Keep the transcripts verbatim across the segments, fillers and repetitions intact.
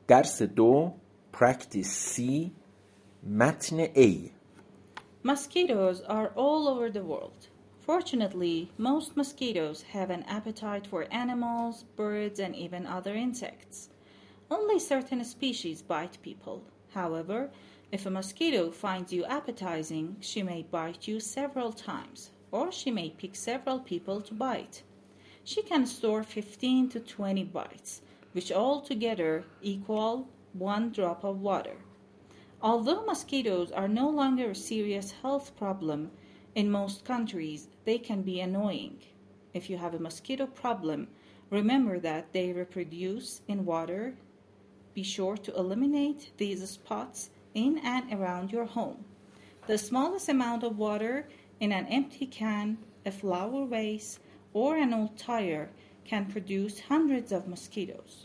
درس دو Practice C متن A. Mosquitoes are all over the world. Fortunately, most mosquitoes have an appetite for animals, birds, and even other insects. Only certain species bite people. However, if a mosquito finds you appetizing, she may bite you several times, or she may pick several people to bite. She can store fifteen to twenty bites, which all together equal one drop of water. Although mosquitoes are no longer a serious health problem, in most countries they can be annoying. If you have a mosquito problem, remember that they reproduce in water. Be sure to eliminate these spots in and around your home. The smallest amount of water in an empty can, a flower vase, or an old tire can produce hundreds of mosquitoes.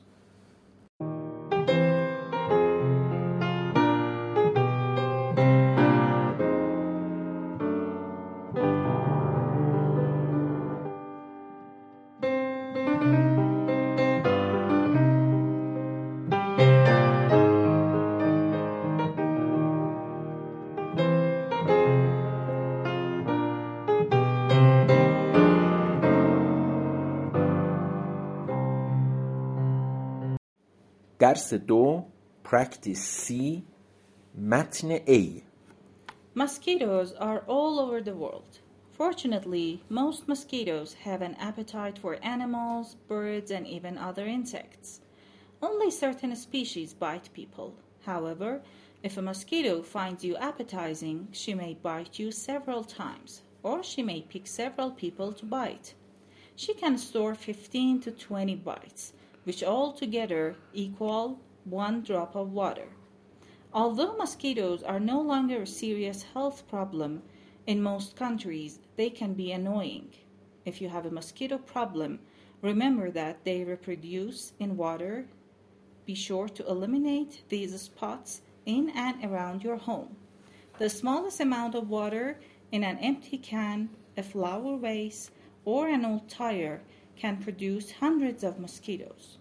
درس دو Practice C متن A. Mosquitoes are all over the world. Fortunately, most mosquitoes have an appetite for animals, birds, and even other insects. Only certain species bite people. However, if a mosquito finds you appetizing, she may bite you several times, or she may pick several people to bite. She can store fifteen to twenty bites, which all together equal one drop of water. Although mosquitoes are no longer a serious health problem, in most countries they can be annoying. If you have a mosquito problem, remember that they reproduce in water. Be sure to eliminate these spots in and around your home. The smallest amount of water in an empty can, a flower vase, or an old tire can produce hundreds of mosquitoes.